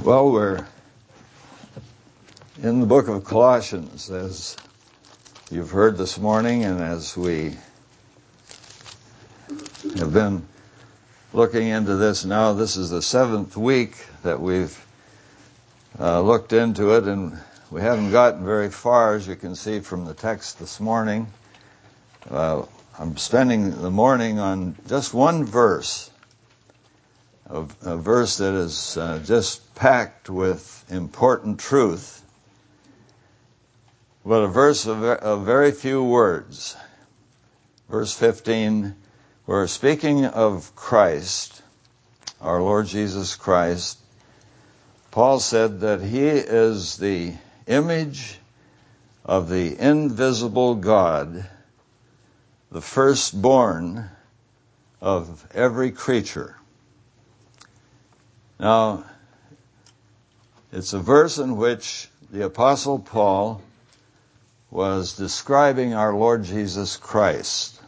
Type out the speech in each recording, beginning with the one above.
Well, we're in the book of Colossians, as you've heard this morning, and as we have been looking into this now. This is the 7th week that we've looked into it, and we haven't gotten very far, as you can see from the text this morning. I'm spending the morning on just one verse, a verse that is just packed with important truth, but a verse of very few words. Verse 15, we're speaking of Christ, our Lord Jesus Christ. Paul said that he is the image of the invisible God, the firstborn of every creature. Now, it's a verse in which the Apostle Paul was describing our Lord Jesus Christ.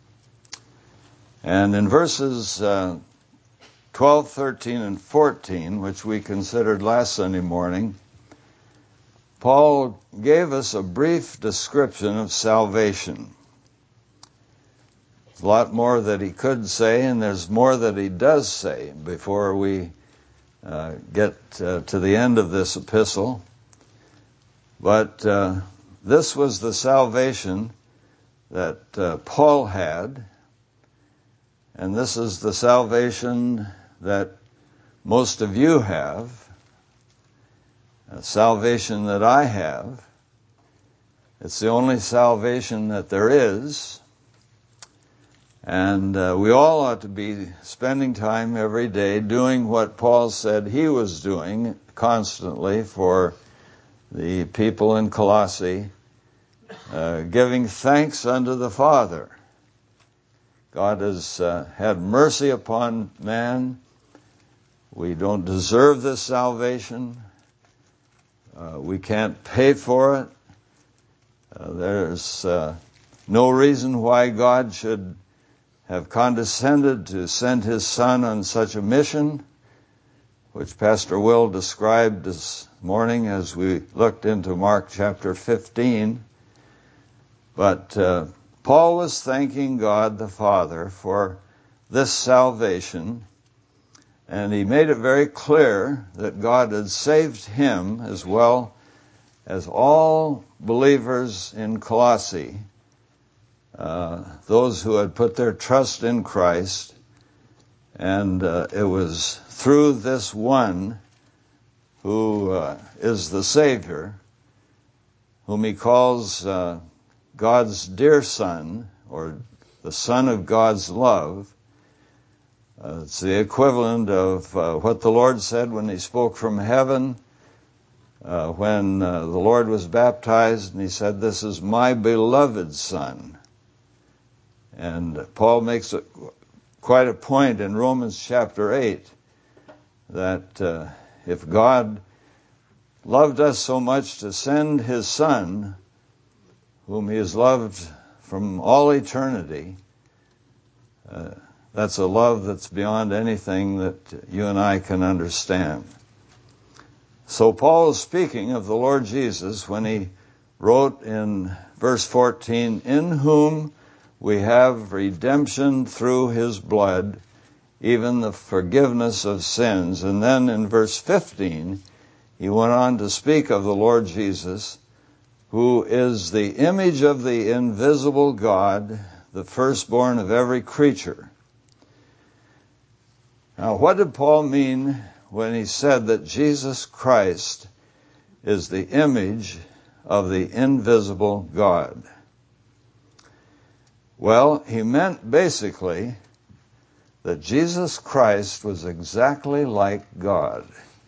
And in verses 12, 13, and 14, which we considered last Sunday morning, Paul gave us a brief description of salvation. There's a lot more that he could say, and there's more that he does say before we get to the end of this epistle. But this was the salvation that Paul had, and this is the salvation that most of you have, a salvation that I have. It's the only salvation that there is, and we all ought to be spending time every day doing what Paul said he was doing constantly for the people in Colossae, giving thanks unto the Father. God has had mercy upon man. We don't deserve this salvation. We can't pay for it. There's no reason why God should have condescended to send his Son on such a mission, which Pastor Will described this morning as we looked into Mark chapter 15. But Paul was thanking God the Father for this salvation, and he made it very clear that God had saved him as well as all believers in Colossae, those who had put their trust in Christ, and it was through this one who is the Savior, whom he calls God's dear Son, or the Son of God's love. It's the equivalent of what the Lord said when he spoke from heaven, when the Lord was baptized, and he said, "This is my beloved Son." And Paul makes quite a point in Romans chapter 8 that if God loved us so much to send his Son, whom he has loved from all eternity, that's a love that's beyond anything that you and I can understand. So Paul is speaking of the Lord Jesus when he wrote in verse 14, "In whom we have redemption through his blood, even the forgiveness of sins." And then in verse 15, he went on to speak of the Lord Jesus, who is the image of the invisible God, the firstborn of every creature. Now, what did Paul mean when he said that Jesus Christ is the image of the invisible God? Well, he meant basically that Jesus Christ was exactly like God.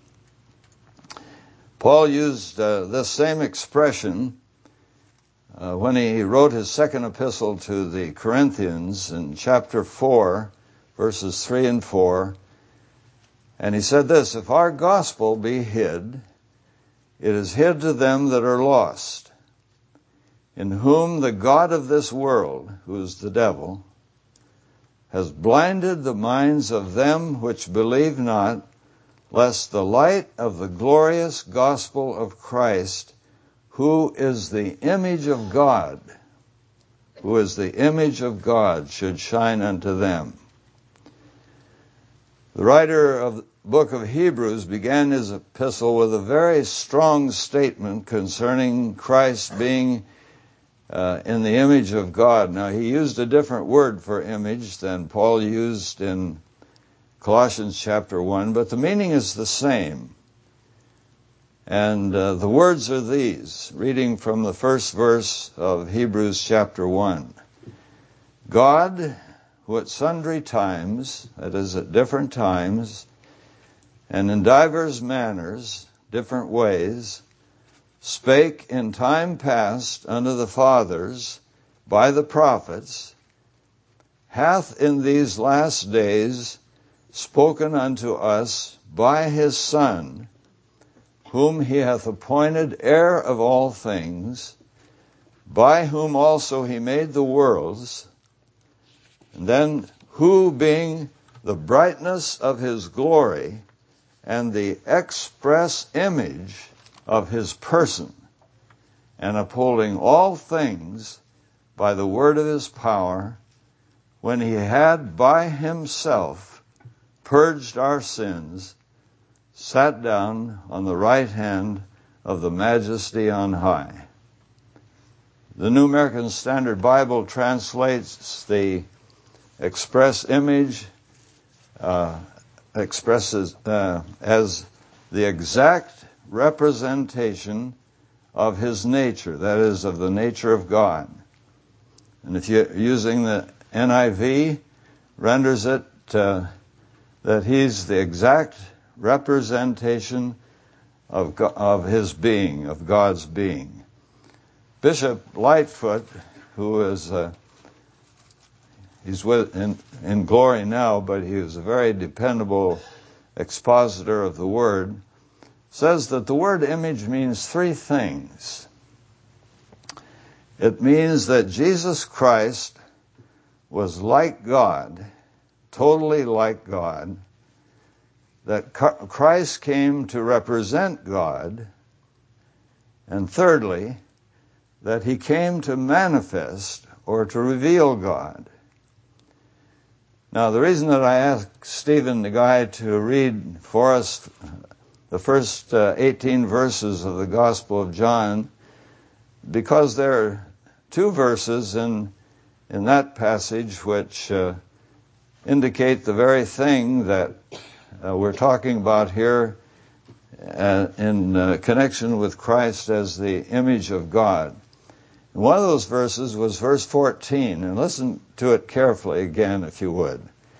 Paul used this same expression when he wrote his second epistle to the Corinthians in chapter 4, verses 3 and 4. And he said this, "If our gospel be hid, it is hid to them that are lost, in whom the God of this world, who is the devil, has blinded the minds of them which believe not, lest the light of the glorious gospel of Christ, who is the image of God, should shine unto them. The writer of the book of Hebrews began his epistle with a very strong statement concerning Christ being in the image of God. Now, he used a different word for image than Paul used in Colossians chapter 1, but the meaning is the same. And the words are these, reading from the first verse of Hebrews chapter 1. God, who at sundry times, that is at different times, and in divers manners, different ways, spake in time past unto the fathers by the prophets, hath in these last days spoken unto us by his Son, whom he hath appointed heir of all things, by whom also he made the worlds, and then who, being the brightness of his glory and the express image of his person, and upholding all things by the word of his power, when he had by himself purged our sins, sat down on the right hand of the Majesty on high. The New American Standard Bible translates the express image expresses as the exact representation of his nature, that is, of the nature of God. And if you're using the NIV, renders it that he's the exact representation of his being, of God's being. Bishop Lightfoot, who is he's in glory now, but he was a very dependable expositor of the Word, says that the word image means three things. It means that Jesus Christ was like God, totally like God, that Christ came to represent God, and thirdly, that he came to manifest or to reveal God. Now, the reason that I asked Stephen, the guy, to read for us the first 18 verses of the Gospel of John, because there are two verses in that passage which indicate the very thing that we're talking about here in connection with Christ as the image of God. And one of those verses was verse 14, and listen to it carefully again, if you would.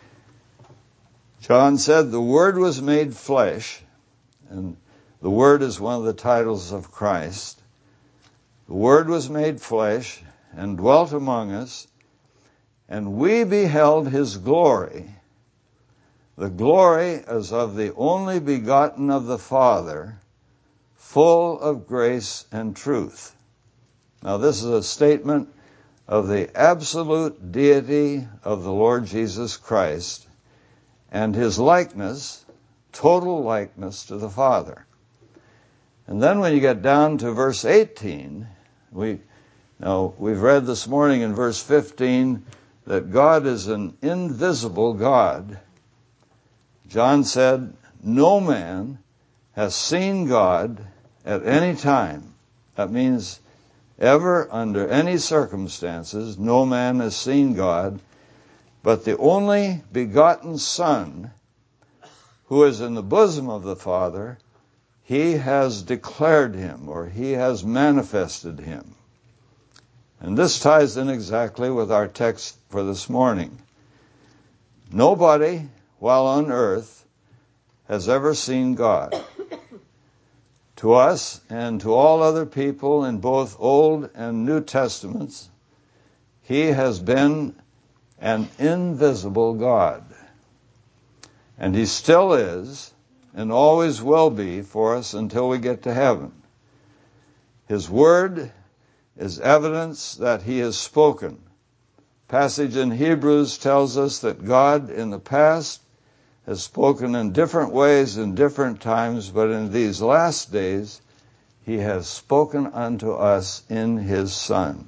John said, "The Word was made flesh," and the Word is one of the titles of Christ. "The Word was made flesh and dwelt among us, and we beheld his glory. The glory as of the only begotten of the Father, full of grace and truth." Now, this is a statement of the absolute deity of the Lord Jesus Christ and his likeness, total likeness to the Father. And then when you get down to verse 18, we've read this morning in verse 15 that God is an invisible God. John said, "No man has seen God at any time." That means ever, under any circumstances, no man has seen God, but the only begotten Son, who is in the bosom of the Father, he has declared him, or he has manifested him. And this ties in exactly with our text for this morning. Nobody, while on earth, has ever seen God. To us and to all other people in both Old and New Testaments, he has been an invisible God. And he still is, and always will be for us until we get to heaven. His Word is evidence that he has spoken. Passage in Hebrews tells us that God in the past has spoken in different ways in different times, but in these last days he has spoken unto us in his Son.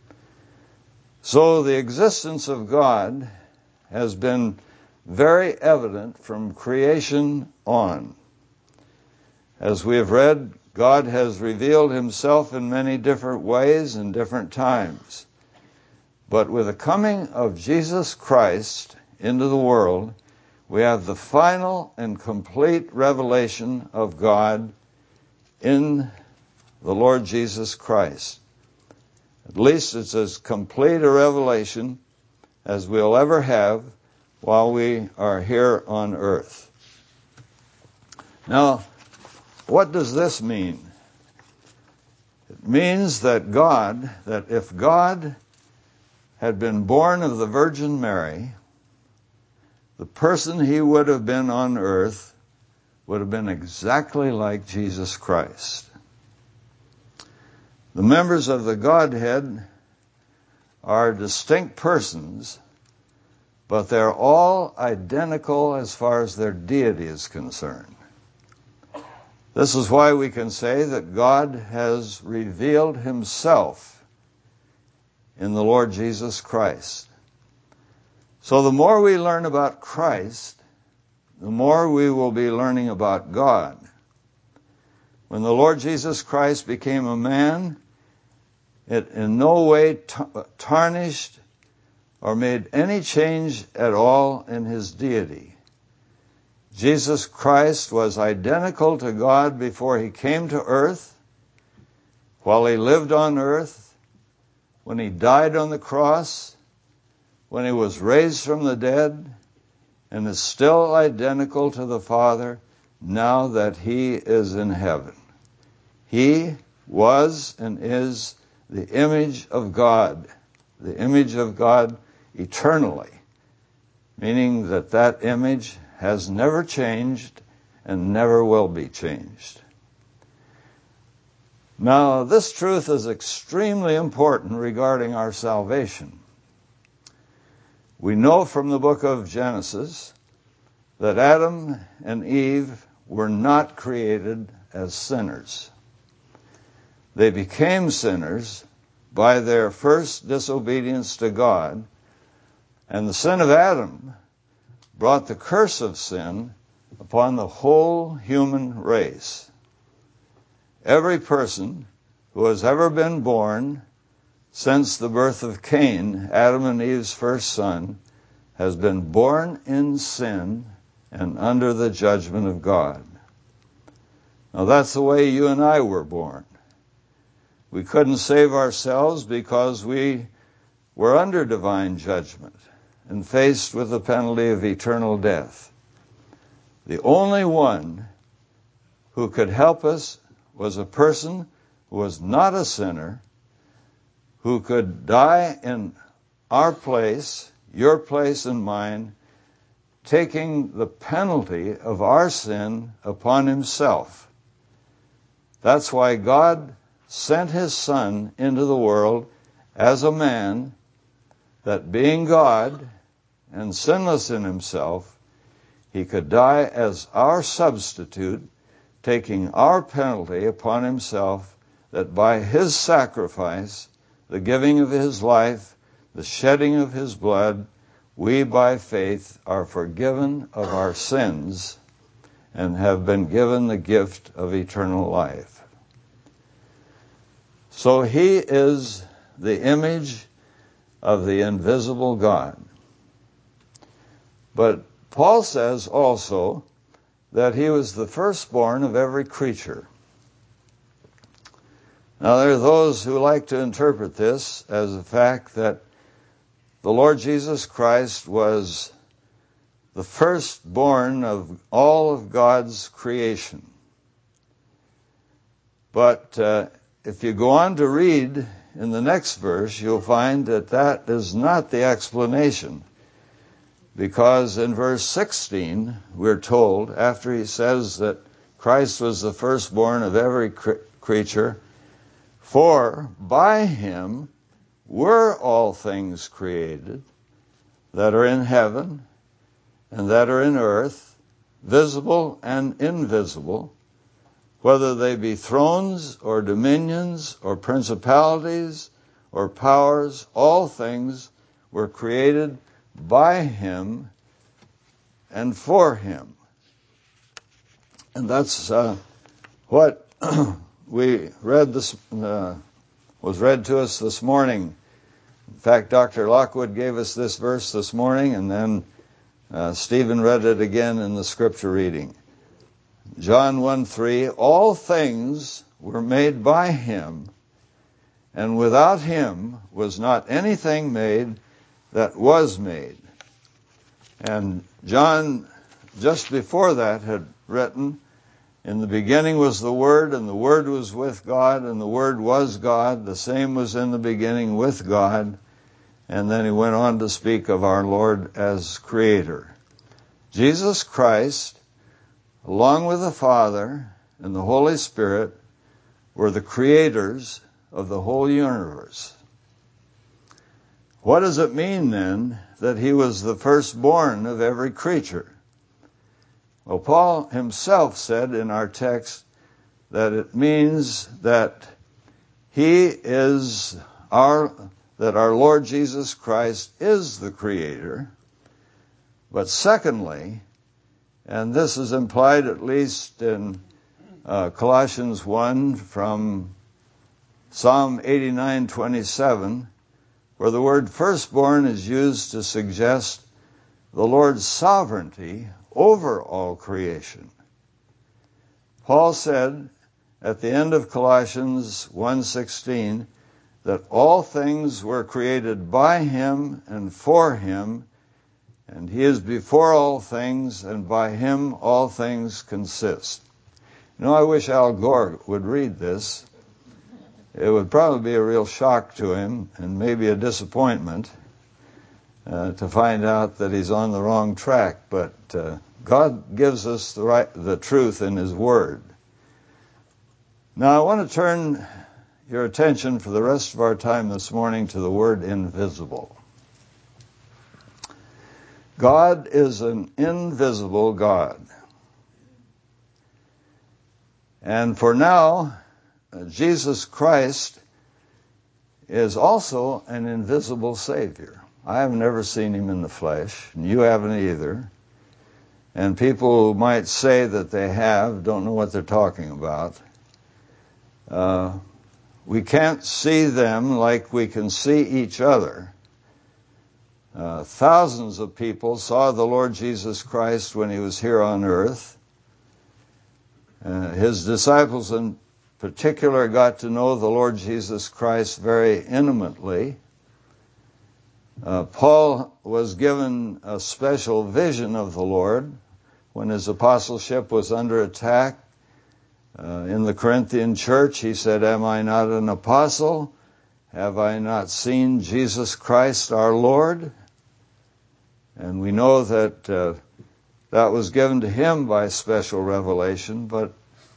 So the existence of God has been very evident from creation on. As we have read, God has revealed himself in many different ways and different times. But with the coming of Jesus Christ into the world, we have the final and complete revelation of God in the Lord Jesus Christ. At least it's as complete a revelation as we'll ever have while we are here on earth. Now, what does this mean? It means that if God had been born of the Virgin Mary, the person he would have been on earth would have been exactly like Jesus Christ. The members of the Godhead are distinct persons, but they're all identical as far as their deity is concerned. This is why we can say that God has revealed himself in the Lord Jesus Christ. So the more we learn about Christ, the more we will be learning about God. When the Lord Jesus Christ became a man, it in no way tarnished or made any change at all in his deity. Jesus Christ was identical to God before he came to earth, while he lived on earth, when he died on the cross, when he was raised from the dead, and is still identical to the Father now that he is in heaven. He was and is the image of God eternally, meaning that image has never changed and never will be changed. Now, this truth is extremely important regarding our salvation. We know from the book of Genesis that Adam and Eve were not created as sinners. They became sinners by their first disobedience to God, and the sin of Adam brought the curse of sin upon the whole human race. Every person who has ever been born since the birth of Cain, Adam and Eve's first son, has been born in sin and under the judgment of God. Now that's the way you and I were born. We couldn't save ourselves because we were under divine judgment and faced with the penalty of eternal death. The only one who could help us was a person who was not a sinner, who could die in our place, your place and mine, taking the penalty of our sin upon himself. That's why God sent his Son into the world as a man, that being God and sinless in himself, he could die as our substitute, taking our penalty upon himself, that by his sacrifice, the giving of his life, the shedding of his blood, we by faith are forgiven of our sins and have been given the gift of eternal life. So he is the image of the invisible God. But Paul says also that he was the firstborn of every creature. Now there are those who like to interpret this as the fact that the Lord Jesus Christ was the firstborn of all of God's creation. But if you go on to read in the next verse, you'll find that that is not the explanation. Because in verse 16, we're told, after he says that Christ was the firstborn of every creature, for by him were all things created that are in heaven and that are in earth, visible and invisible, whether they be thrones or dominions or principalities or powers, all things were created by him and for him. And that's what we read was read to us this morning. In fact, Dr. Lockwood gave us this verse this morning, and then Stephen read it again in the scripture reading. John 1:3, all things were made by him, and without him was not anything made that was made. And John, just before that, had written, in the beginning was the Word, and the Word was with God, and the Word was God. The same was in the beginning with God. And then he went on to speak of our Lord as Creator. Jesus Christ, along with the Father and the Holy Spirit, were the creators of the whole universe. What does it mean then that he was the firstborn of every creature? Well, Paul himself said in our text that it means that that our Lord Jesus Christ is the Creator. But secondly, and this is implied at least in Colossians 1 from Psalm 89:27, where the word firstborn is used to suggest the Lord's sovereignty over all creation. Paul said at the end of Colossians 1:16 that all things were created by him and for him, and he is before all things, and by him all things consist. You know, I wish Al Gore would read this. It would probably be a real shock to him, and maybe a disappointment, to find out that he's on the wrong track. But God gives us the truth in his Word. Now I want to turn your attention for the rest of our time this morning to the word invisible. God is an invisible God. And for now, Jesus Christ is also an invisible Savior. I have never seen him in the flesh, and you haven't either. And people who might say that they have don't know what they're talking about. We can't see them like we can see each other. Thousands of people saw the Lord Jesus Christ when he was here on earth. His disciples in particular got to know the Lord Jesus Christ very intimately. Paul was given a special vision of the Lord when his apostleship was under attack. In the Corinthian church, he said, "Am I not an apostle? Have I not seen Jesus Christ our Lord?" And we know that that was given to him by special revelation, but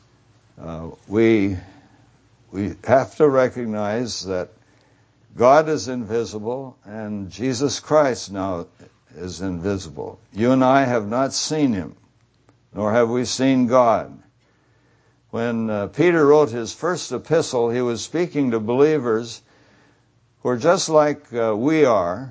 we have to recognize that God is invisible and Jesus Christ now is invisible. You and I have not seen him, nor have we seen God. When Peter wrote his first epistle, he was speaking to believers who are just like we are,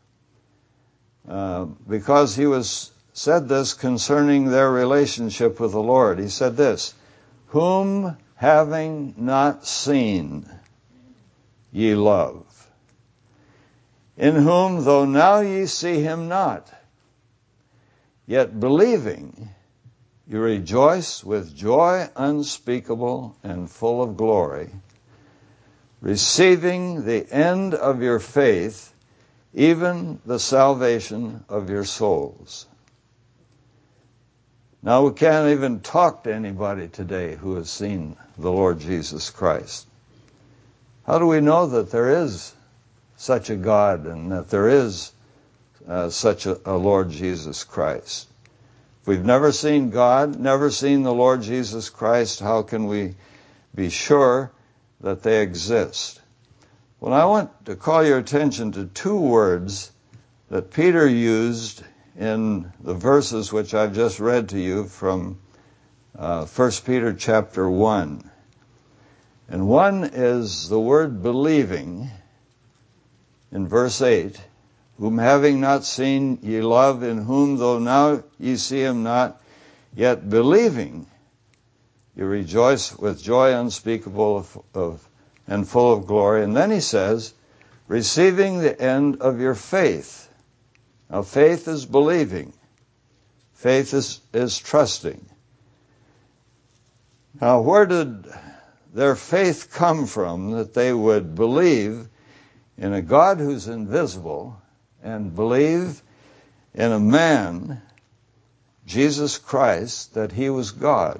because he said this concerning their relationship with the Lord. He said this, "Whom having not seen ye love, in whom though now ye see him not, yet believing you rejoice with joy unspeakable and full of glory, receiving the end of your faith, even the salvation of your souls." Now we can't even talk to anybody today who has seen the Lord Jesus Christ. How do we know that there is such a God and that there is such a Lord Jesus Christ? If we've never seen God, never seen the Lord Jesus Christ, how can we be sure that they exist? Well, I want to call your attention to two words that Peter used in the verses which I've just read to you from 1 Peter chapter 1. And one is the word believing in verse 8, whom having not seen ye love, in whom though now ye see him not, yet believing you rejoice with joy unspeakable and full of glory. And then he says, receiving the end of your faith. Now faith is believing. Faith is trusting. Now where did their faith come from that they would believe in a God who's invisible and believe in a man, Jesus Christ, that he was God?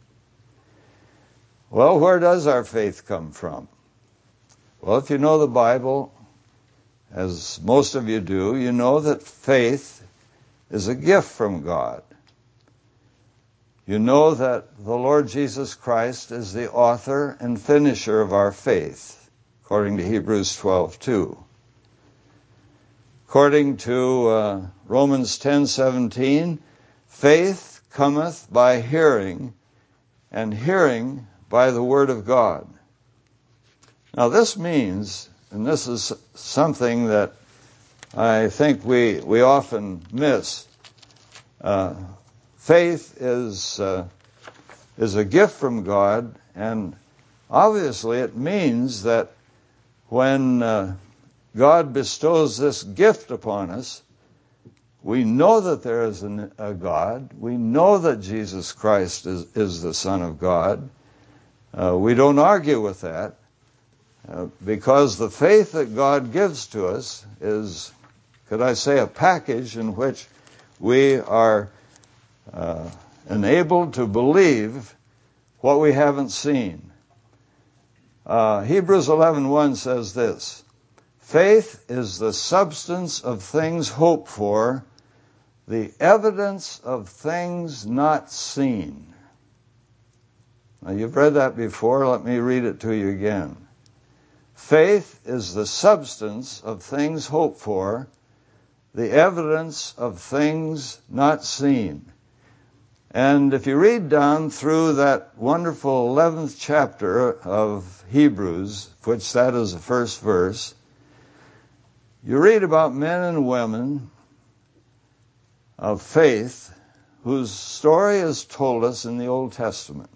Well, where does our faith come from? Well, if you know the Bible, as most of you do, you know that faith is a gift from God. You know that the Lord Jesus Christ is the author and finisher of our faith, according to Hebrews 12:2. According to Romans 10:17, faith cometh by hearing, and hearing by the word of God. Now this means, and this is something that I think we often miss, faith is a gift from God, and obviously it means that when God bestows this gift upon us, we know that there is a God. We know that Jesus Christ is the Son of God. We don't argue with that, because the faith that God gives to us is, could I say, a package in which we are enabled to believe what we haven't seen. Hebrews 11:1 says this, faith is the substance of things hoped for, the evidence of things not seen. Now you've read that before, let me read it to you again. Faith is the substance of things hoped for, the evidence of things not seen. And if you read down through that wonderful 11th chapter of Hebrews, which that is the first verse, you read about men and women of faith whose story is told us in the Old Testament.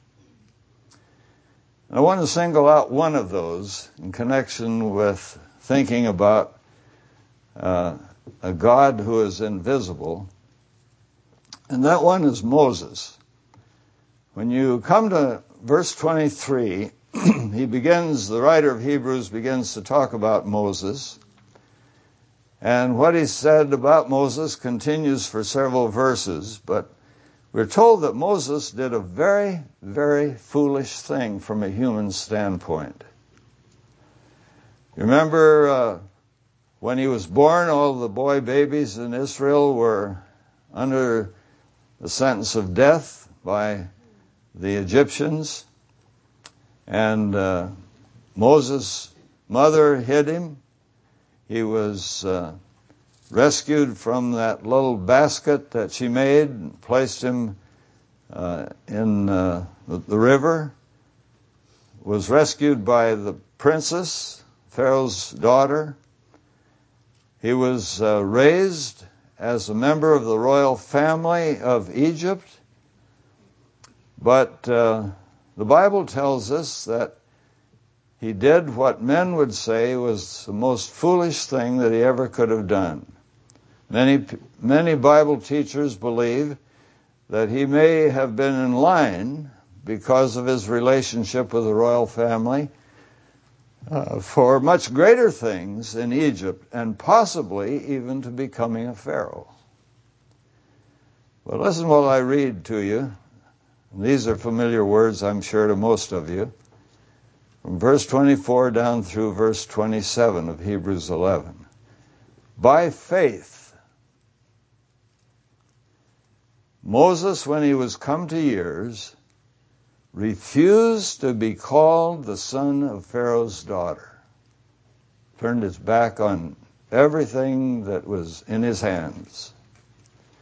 I want to single out one of those in connection with thinking about a God who is invisible, and that one is Moses. When you come to verse 23, the writer of Hebrews begins to talk about Moses, and what he said about Moses continues for several verses, but we're told that Moses did a very, very foolish thing from a human standpoint. You remember when he was born, all the boy babies in Israel were under the sentence of death by the Egyptians. And Moses' mother hid him. He was rescued from that little basket that she made and placed him in the river. Was rescued by the princess, Pharaoh's daughter. He was raised as a member of the royal family of Egypt. But the Bible tells us that he did what men would say was the most foolish thing that he ever could have done. Many Bible teachers believe that he may have been in line, because of his relationship with the royal family, for much greater things in Egypt, and possibly even to becoming a pharaoh. Well, listen while I read to you. These are familiar words, I'm sure, to most of you. From verse 24 down through verse 27 of Hebrews 11. By faith, Moses, when he was come to years, refused to be called the son of Pharaoh's daughter. Turned his back on everything that was in his hands.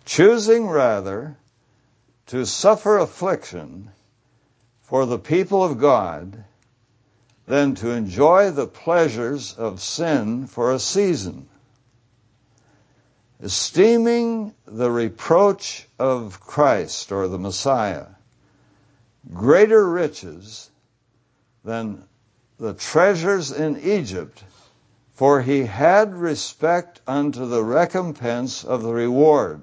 choosing rather to suffer affliction for the people of God than to enjoy the pleasures of sin for a season, esteeming the reproach of Christ or the Messiah greater riches than the treasures in Egypt, for he had respect unto the recompense of the reward.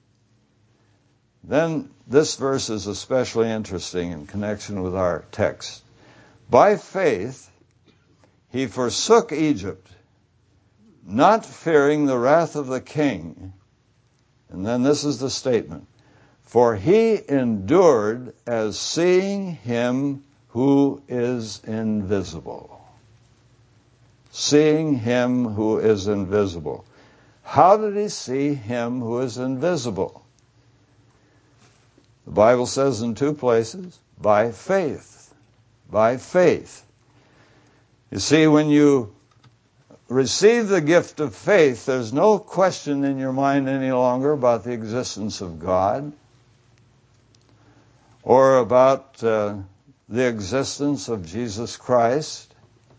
Then this verse is especially interesting in connection with our text. By faith he forsook Egypt, not fearing the wrath of the king. And then this is the statement. For he endured as seeing him who is invisible. Seeing him who is invisible. How did he see him who is invisible? The Bible says in two places, by faith. By faith. You see, when you receive the gift of faith, there's no question in your mind any longer about the existence of God or about the existence of Jesus Christ,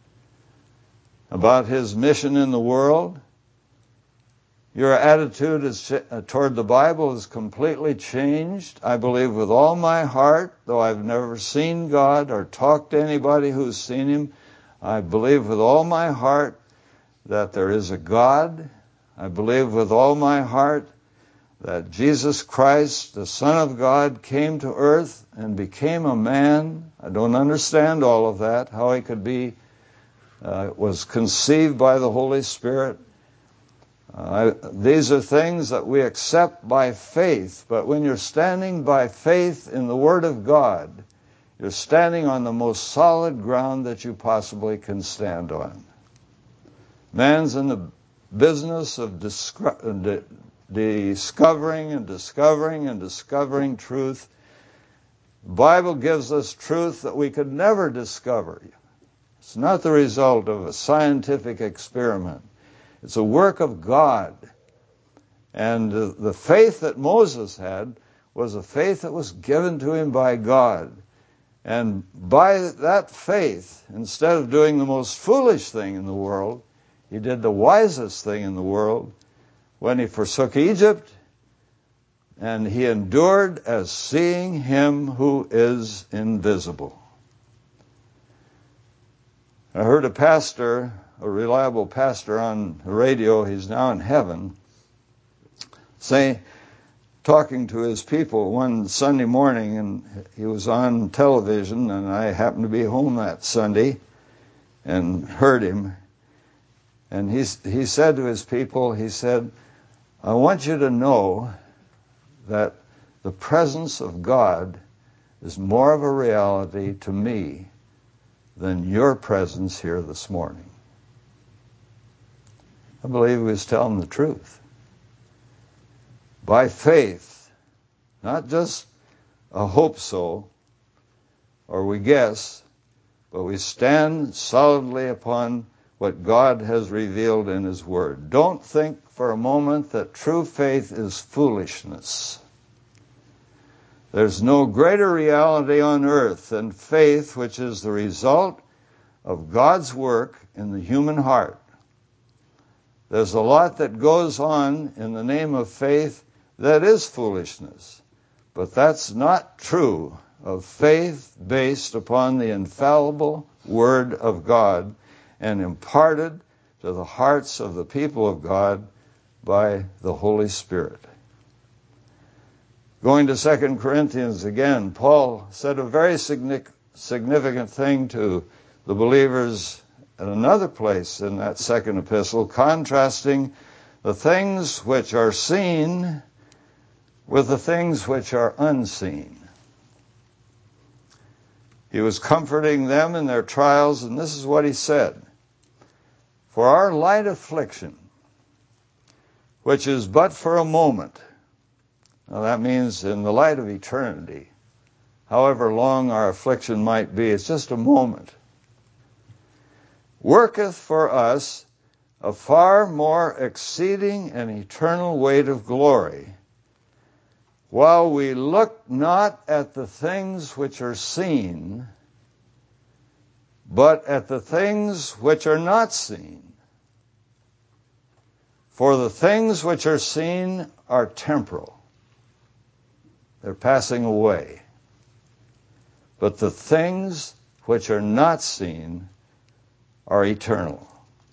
about his mission in the world. Your attitude toward the Bible is completely changed. I believe with all my heart, though I've never seen God or talked to anybody who's seen him, I believe with all my heart that there is a God. I believe with all my heart that Jesus Christ, the Son of God, came to earth and became a man. I don't understand all of that, how he could be, was conceived by the Holy Spirit. These are things that we accept by faith, but when you're standing by faith in the Word of God, you're standing on the most solid ground that you possibly can stand on. Man's in the business of discovering and discovering and discovering truth. The Bible gives us truth that we could never discover. It's not the result of a scientific experiment. It's a work of God. And the faith that Moses had was a faith that was given to him by God. And by that faith, instead of doing the most foolish thing in the world, he did the wisest thing in the world when he forsook Egypt, and he endured as seeing him who is invisible. I heard a pastor, a reliable pastor on the radio, he's now in heaven, talking to his people one Sunday morning, and he was on television, and I happened to be home that Sunday and heard him. And he said to his people, he said, I want you to know that the presence of God is more of a reality to me than your presence here this morning. I believe he was telling the truth. By faith, not just a hope so, or we guess, but we stand solidly upon what God has revealed in his word. Don't think for a moment that true faith is foolishness. There's no greater reality on earth than faith, which is the result of God's work in the human heart. There's a lot that goes on in the name of faith that is foolishness, but that's not true of faith based upon the infallible Word of God and imparted to the hearts of the people of God by the Holy Spirit. Going to 2 Corinthians again, Paul said a very significant thing to the believers at another place in that second epistle, contrasting the things which are seen with the things which are unseen. He was comforting them in their trials, and this is what he said. For our light affliction, which is but for a moment, now that means in the light of eternity, however long our affliction might be, it's just a moment, worketh for us a far more exceeding and eternal weight of glory, while we look not at the things which are seen, but at the things which are not seen. For the things which are seen are temporal. They're passing away. But the things which are not seen are eternal.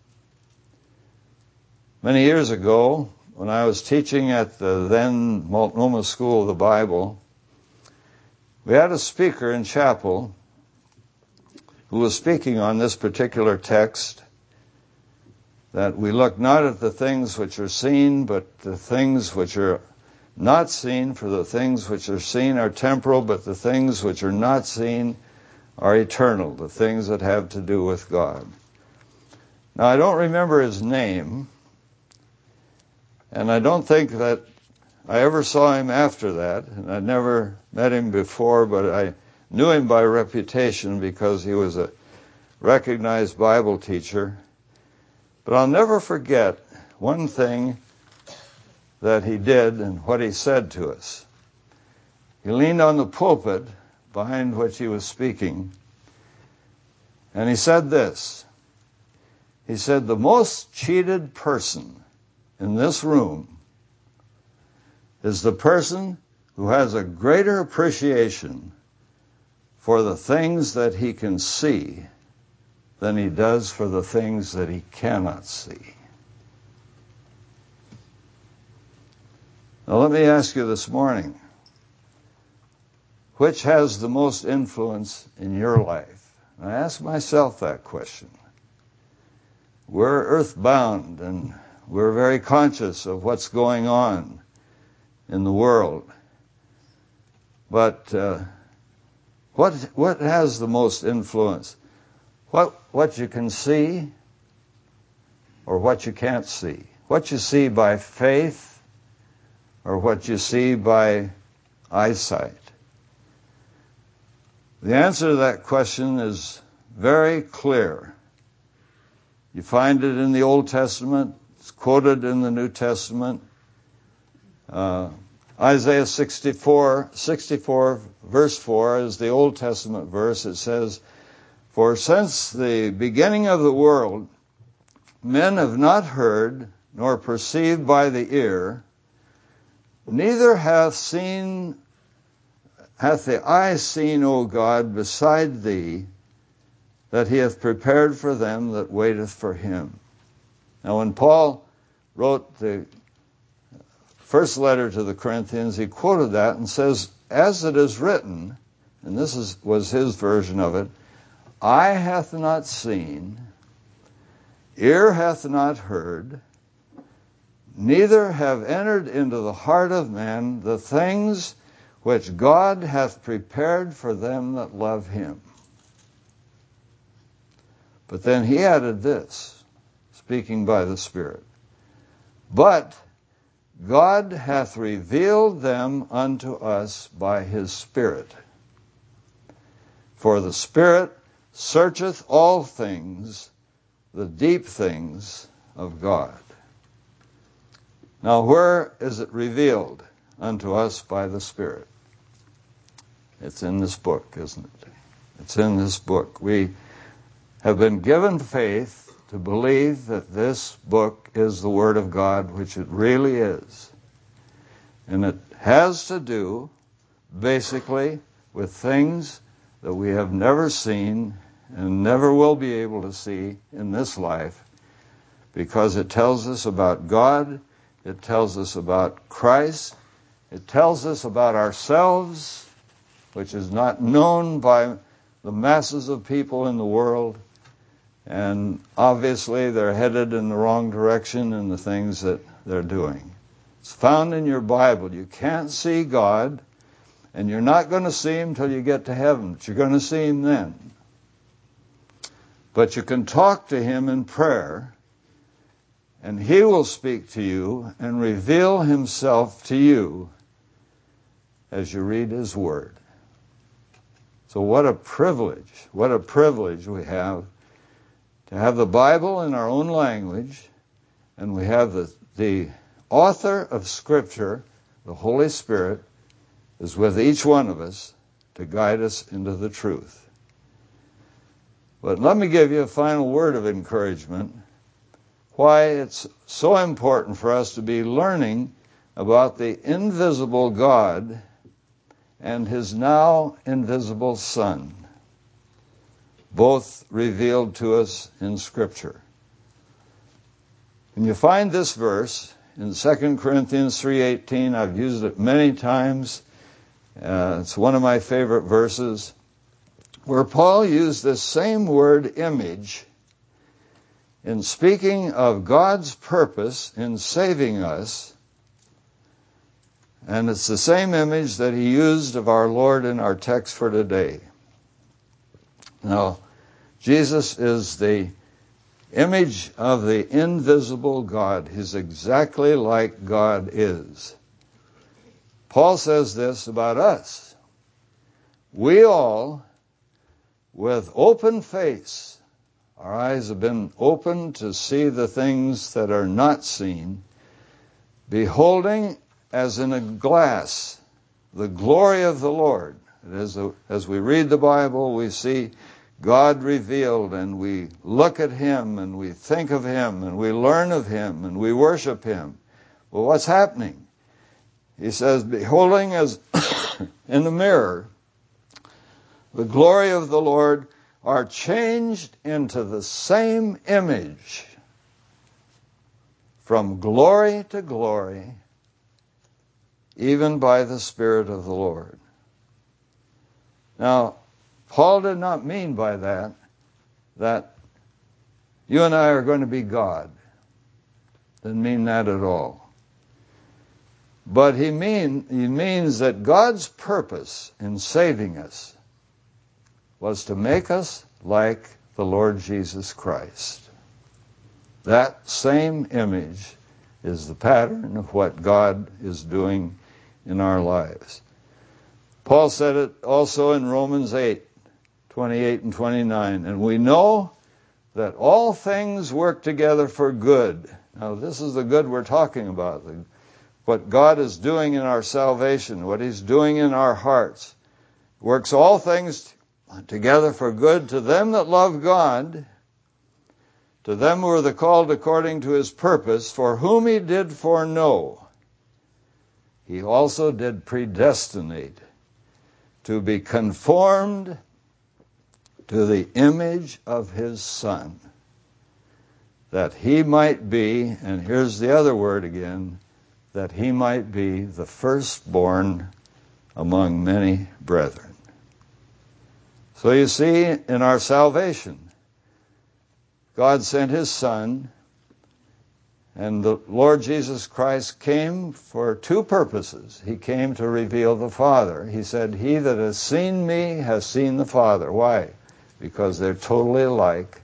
Many years ago, when I was teaching at the then Multnomah School of the Bible, we had a speaker in chapel who was speaking on this particular text, that we look not at the things which are seen, but the things which are not seen, for the things which are seen are temporal, but the things which are not seen are eternal, the things that have to do with God. Now, I don't remember his name, and I don't think that I ever saw him after that, and I'd never met him before, but I knew him by reputation because he was a recognized Bible teacher. But I'll never forget one thing that he did and what he said to us. He leaned on the pulpit behind which he was speaking, and he said this. He said, "The most cheated person in this room is the person who has a greater appreciation for the things that he can see than he does for the things that he cannot see." Now let me ask you this morning, which has the most influence in your life? I ask myself that question. We're earthbound and we're very conscious of what's going on in the world. But what has the most influence? What you can see or what you can't see? What you see by faith or what you see by eyesight? The answer to that question is very clear. You find it in the Old Testament. It's quoted in the New Testament. Isaiah 64 verse 4 is the Old Testament verse. It says, "For since the beginning of the world, men have not heard, nor perceived by the ear, neither hath the eye seen, O God, beside thee, that he hath prepared for them that waiteth for him." Now when Paul wrote the first letter to the Corinthians, he quoted that and says, "As it is written," and this was his version of it, "Eye hath not seen, ear hath not heard, neither have entered into the heart of man the things which God hath prepared for them that love him." But then he added this, speaking by the Spirit, "But God hath revealed them unto us by his Spirit. For the Spirit searcheth all things, the deep things of God." Now, where is it revealed unto us by the Spirit? It's in this book, isn't it? It's in this book. We have been given faith to believe that this book is the Word of God, which it really is. And it has to do, basically, with things that we have never seen and never will be able to see in this life, because it tells us about God, it tells us about Christ, it tells us about ourselves, which is not known by the masses of people in the world. And obviously they're headed in the wrong direction in the things that they're doing. It's found in your Bible. You can't see God, and you're not going to see him till you get to heaven, but you're going to see him then. But you can talk to him in prayer, and he will speak to you and reveal himself to you as you read his Word. So what a privilege we have to have the Bible in our own language, and we have the author of Scripture, the Holy Spirit, is with each one of us to guide us into the truth. But let me give you a final word of encouragement, why it's so important for us to be learning about the invisible God and his now invisible Son, both revealed to us in Scripture. And you find this verse in 2 Corinthians 3:18. I've used it many times. It's one of my favorite verses, where Paul used this same word image in speaking of God's purpose in saving us. And it's the same image that he used of our Lord in our text for today. Now, Jesus is the image of the invisible God. He's exactly like God is. Paul says this about us. We all, with open face, our eyes have been opened to see the things that are not seen, beholding as in a glass the glory of the Lord. As we read the Bible, we see God revealed, and we look at him, and we think of him, and we learn of him, and we worship him. Well, what's happening? He says, beholding as in the mirror the glory of the Lord, are changed into the same image from glory to glory, even by the Spirit of the Lord. Now, Paul did not mean by that you and I are going to be God. Didn't mean that at all. But he means that God's purpose in saving us was to make us like the Lord Jesus Christ. That same image is the pattern of what God is doing in our lives. Paul said it also in Romans 8:28 and 29. And we know that all things work together for good. Now, this is the good we're talking about. What God is doing in our salvation, what he's doing in our hearts. Works all things together for good to them that love God, to them who are the called according to his purpose, for whom he did foreknow, he also did predestinate to be conformed to the image of his Son, that he might be, and here's the other word again, that he might be the firstborn among many brethren. So you see, in our salvation, God sent his Son, and the Lord Jesus Christ came for two purposes. He came to reveal the Father. He said, he that has seen me has seen the Father. Why? Because they're totally alike.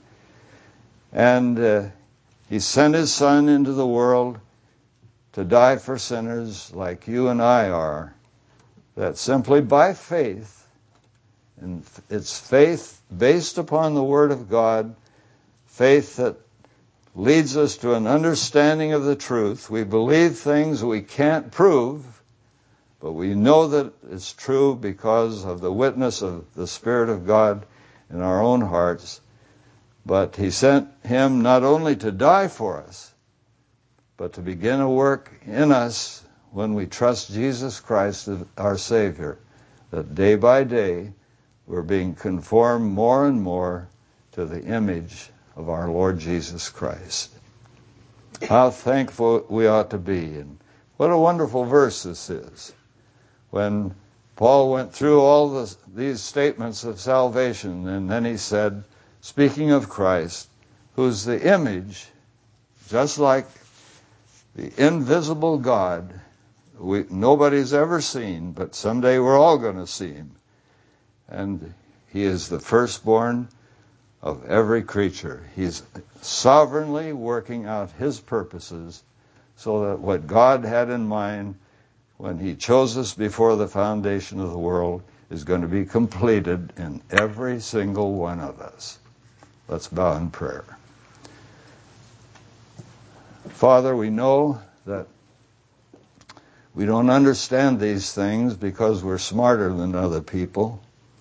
And he sent his Son into the world to die for sinners like you and I are, that simply by faith, and it's faith based upon the Word of God, faith that leads us to an understanding of the truth. We believe things we can't prove, but we know that it's true because of the witness of the Spirit of God in our own hearts. But he sent him not only to die for us, but to begin a work in us when we trust Jesus Christ as our Savior, that day by day we're being conformed more and more to the image of our Lord Jesus Christ. How thankful we ought to be. And what a wonderful verse this is. When Paul went through all these statements of salvation, and then he said, speaking of Christ, who's the image, just like the invisible God, nobody's ever seen, but someday we're all going to see him. And he is the firstborn of every creature. He's sovereignly working out his purposes so that what God had in mind when he chose us before the foundation of the world is going to be completed in every single one of us. Let's bow in prayer. Father, we know that We don't understand these things because we're smarter than other people.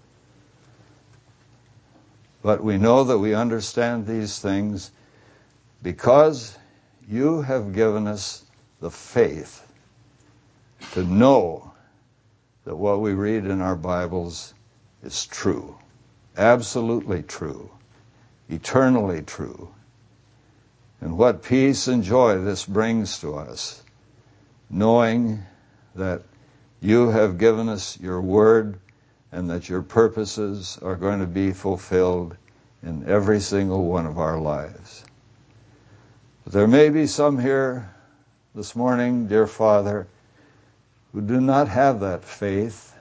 But we know that we understand these things because you have given us the faith to know that what we read in our Bibles is true, absolutely true, eternally true. And what peace and joy this brings to us, knowing that you have given us your word and that your purposes are going to be fulfilled in every single one of our lives. But there may be some here this morning, dear Father, who do not have that faith.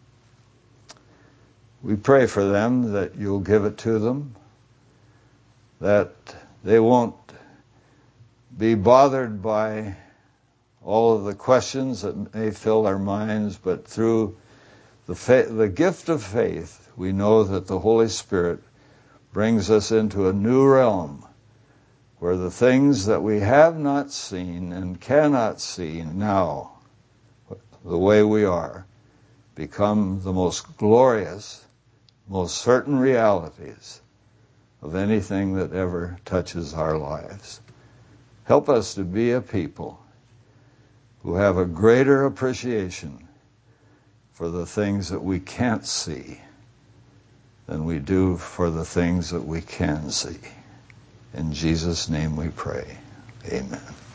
We pray for them that you'll give it to them, that they won't be bothered by all of the questions that may fill our minds, but through the gift of faith, we know that the Holy Spirit brings us into a new realm where the things that we have not seen and cannot see now, the way we are, become the most glorious, most certain realities of anything that ever touches our lives. Help us to be a people who have a greater appreciation for the things that we can't see than we do for the things that we can see. In Jesus' name we pray. Amen.